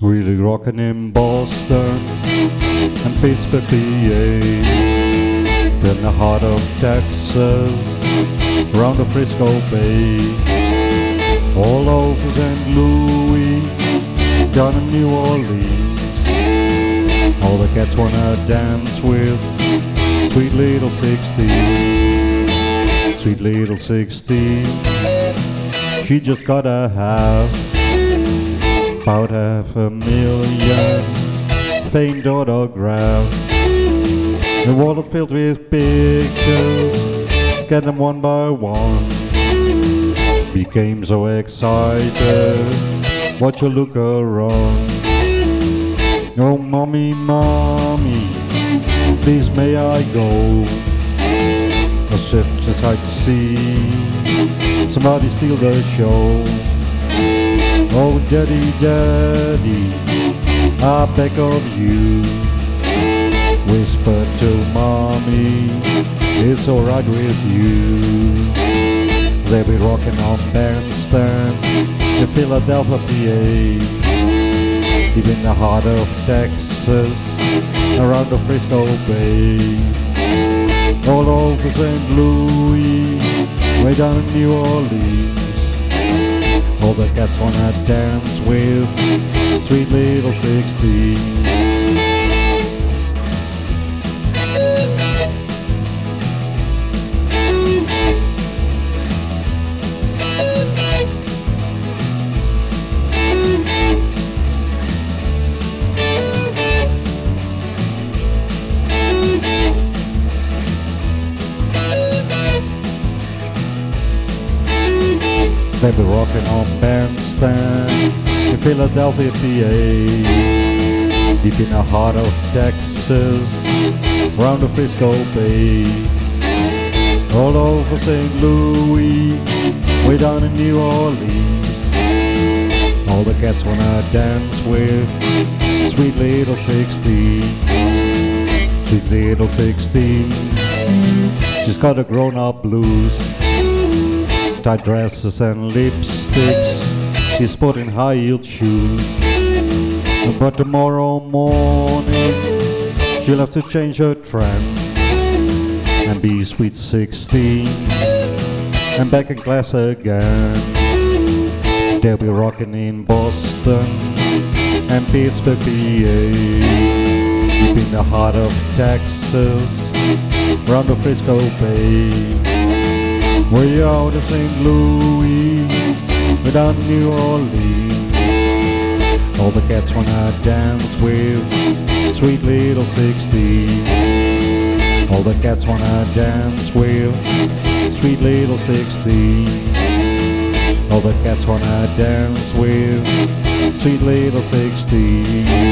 Really rocking in Boston and Pittsburgh, PA. In the heart of Texas, around the Frisco Bay. All over St. Louis, down in New Orleans. All the cats wanna dance with sweet little 16. Sweet little 16. She just gotta have about 500,000 famed autographs. The wallet filled with pictures, get them one by one. Became so excited, watch her look around. Oh mommy, mommy, please may I go? I said just like to see somebody steal the show. Oh daddy, daddy, I beg of you, whisper to mommy, it's alright with you. They'll be rocking on Bandstand in Philadelphia, PA. Deep in the heart of Texas, around the Frisco Bay. All over St. Louis, way down in New Orleans. All the cats wanna dance with sweet little 16. They be rocking on Bandstand in Philadelphia, PA. Deep in the heart of Texas, around the Frisco Bay. All over St. Louis, way down in New Orleans. All the cats wanna dance with sweet little 16. Sweet little 16. She's got a grown-up blues, tight dresses and lipsticks. She's sporting high-heeled shoes. But tomorrow morning she'll have to change her trend and be sweet 16 and back in class again. They'll be rocking in Boston and Pittsburgh, PA. Deep in the heart of Texas, around the Frisco Bay. Way out of St. Louis, way down New Orleans. All the cats wanna dance with sweet little 16. All the cats wanna dance with sweet little 16. All the cats wanna dance with sweet little 16.